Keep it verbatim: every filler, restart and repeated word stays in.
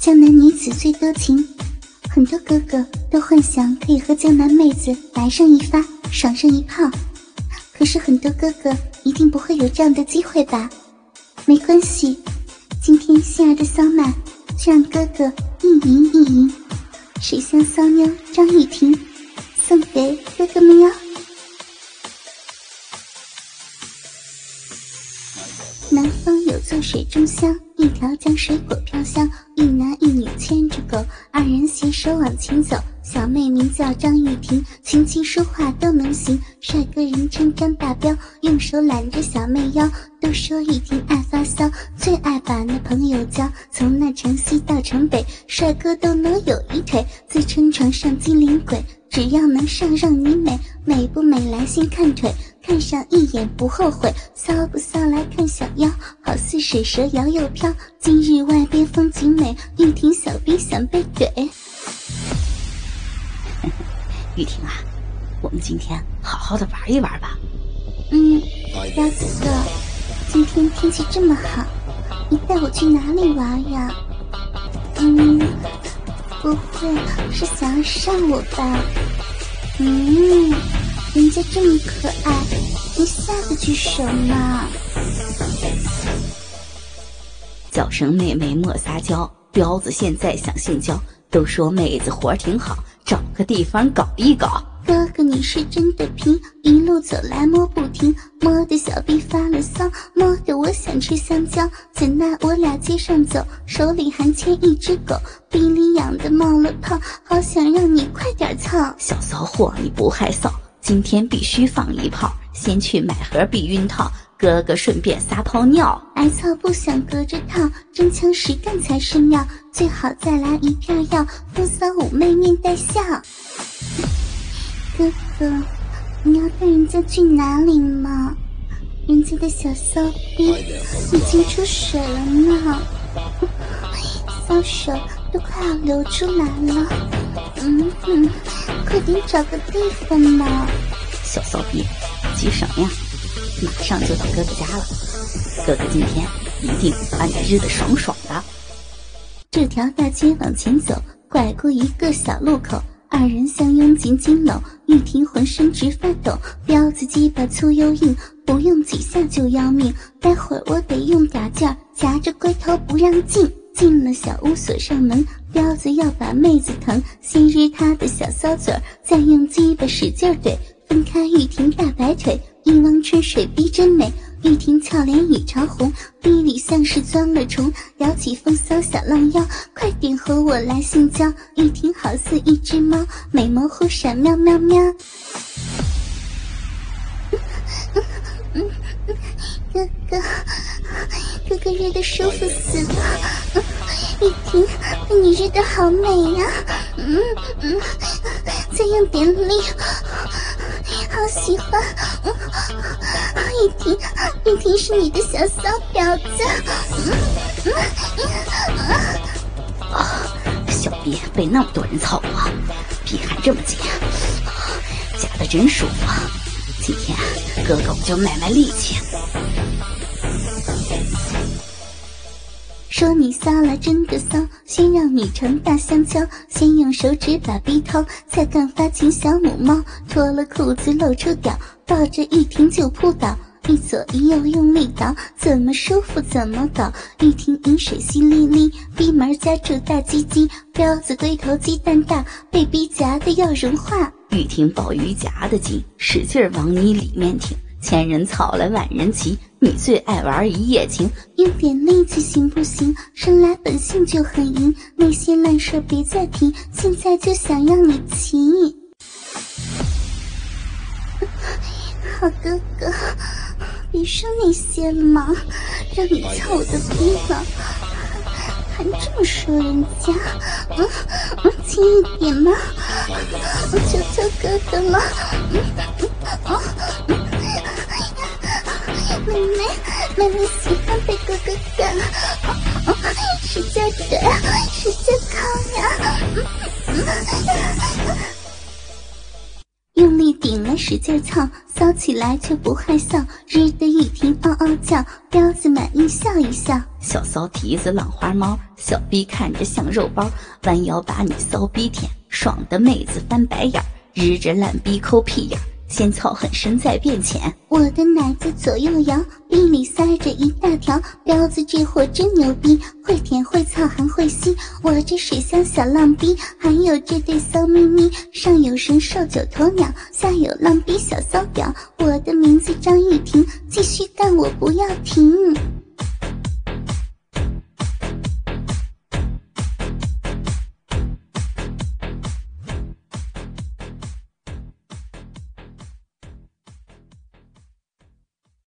江南女子最多情，很多哥哥都幻想可以和江南妹子来上一发，爽上一炮。可是很多哥哥一定不会有这样的机会吧？没关系，今天心儿的骚麦就让哥哥一赢一赢。水乡骚妞张玉婷送给哥哥们哟。南方有座水中乡，一条江水果飘香，一男一女牵着狗，二人携手往前走。小妹名叫张玉婷，琴棋书画都能行，帅哥人称张大彪，用手揽着小妹腰。都说玉婷爱发骚，最爱把那朋友交，从那城西到城北，帅哥都能有一腿，自称床上精灵鬼，只要能上让你美，美不美来先看腿，看上一眼不后悔，骚不骚来看小腰，好似水蛇摇又飘。今日外边风景美，玉婷小逼想被怼。 玉婷啊，我们今天好好的玩一玩吧。 嗯，彪子哥，今天天气这么好，你带我去哪里玩呀？嗯，不会是想要上我吧？嗯，人家这么可爱，你下得去手吗？ 叫声妹妹莫撒娇，彪子现在想性交，都说妹子活挺好，找个地方搞一搞。 哥哥你是真的拼，一路走来摸不停，摸得小臂发了骚，摸得我想吃香蕉。怎奈我俩街上走，手里还牵一只狗，鼻里痒得冒了泡，好想让你快点操。 小骚货你不害臊，今天必须放一炮，先去买盒避孕套，哥哥顺便撒泡尿。 挨操不想隔着套，真枪实干才是妙，最好再来一片药，风骚妩媚面带笑。哥哥，你要带人家去哪里吗？人家的小骚逼已经出水了呢，骚手都快要流出来了。嗯嗯，快点找个地方嘛。 小骚逼，急什么呀？马上就到哥哥家了，哥哥今天一定把你日得爽爽的。 这条大街往前走，拐过一个小路口，二人相拥紧紧搂，玉婷浑身直发抖，彪子鸡巴粗又硬，不用几下就要命，待会儿我得用点劲儿，夹着龟头不让进。进了小屋锁上门，彪子要把妹子疼，先日她的小骚嘴儿，再用鸡巴使劲怼，分开玉婷大白腿，一汪春水逼真美。玉婷俏脸已潮红，逼里像是钻了虫，摇起风骚小浪腰，快点和我来性交。玉婷好似一只猫，美眸忽闪喵喵喵。哥哥，哥哥热得舒服死了，玉婷被你热得好美呀、啊！嗯嗯，再用点力，好喜欢。嗯，玉婷，玉婷是你的小骚婊子。嗯嗯啊，小逼被那么多人操过，逼还这么紧，夹得真舒服。今天哥哥我就卖卖力气。 说你骚了真的骚，先让你尝大香蕉，先用手指把逼掏，才敢发情小母猫，脱了裤子露出屌，抱着玉婷就扑倒，一左一右用力倒，怎么舒服怎么搞。玉婷饮水淅沥沥，逼门夹住大鸡鸡，彪子龟头鸡蛋大，被逼夹的要融化。 玉婷抱鱼夹的紧，使劲往你里面挺，千人草来万人骑，你最爱玩一夜情， 用点力气行不行？生来本性就很淫，那些烂事别再提，现在就想让你骑。好哥哥，别说那些了嘛，让你操我的逼了，还这么说人家。嗯嗯，轻一点嘛，我求求哥哥了。嗯嗯哦嗯，妹妹妹妹喜欢被哥哥干，哦哦，使劲怼，使劲靠呀。嗯嗯，用力顶了使劲操，骚起来却不害臊，日的玉婷嗷嗷叫，彪子满意笑一笑。 小骚蹄子浪花猫，小逼看着像肉包，弯腰把你骚逼舔，爽的妹子翻白眼，日着烂逼抠屁眼，先操很深再变浅。 我的奶子左右摇，逼里塞着一大条，彪子这货真牛逼，会舔会操还会吸。我这水箱小浪逼，还有这对骚咪咪，上有神兽九头鸟，下有浪逼小骚婊。我的名字张玉婷，继续干我不要停。